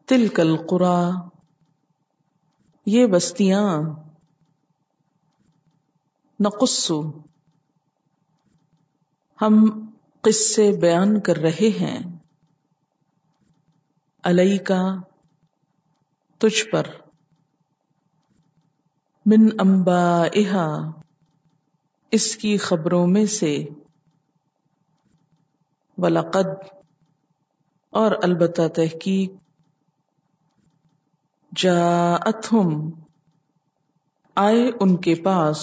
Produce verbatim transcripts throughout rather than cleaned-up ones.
تلک القری، یہ بستیاں، نقص، ہم قصے بیان کر رہے ہیں، علیکا، تجھ پر، من انبائہا، اس کی خبروں میں سے، وَلَقَدْ، اور البتہ تحقیق، جاءتہم، آئے ان کے پاس،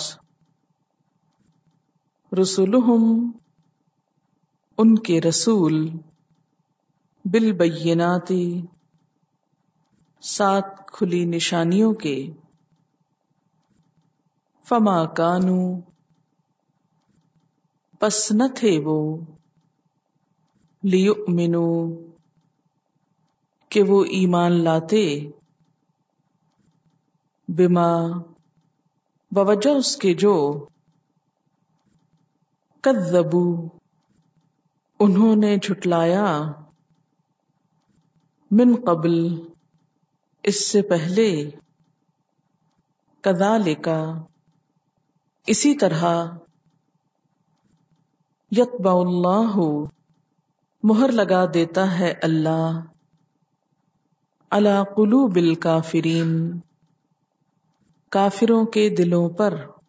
رسولہم، ان کے رسول، بالبینات، ساتھ کھلی نشانیوں کے، فما کانوا، پس نہ تھے وہ، لیؤمنوا، کہ وہ ایمان لاتے، بما، بوجہ اس کے جو، کذبوا، انہوں نے جھٹلایا، من قبل، اس سے پہلے، کذالک، اسی طرح، یطبع اللہ، مہر لگا دیتا ہے اللہ، علی قلوب الکافرین، کافروں کے دلوں پر،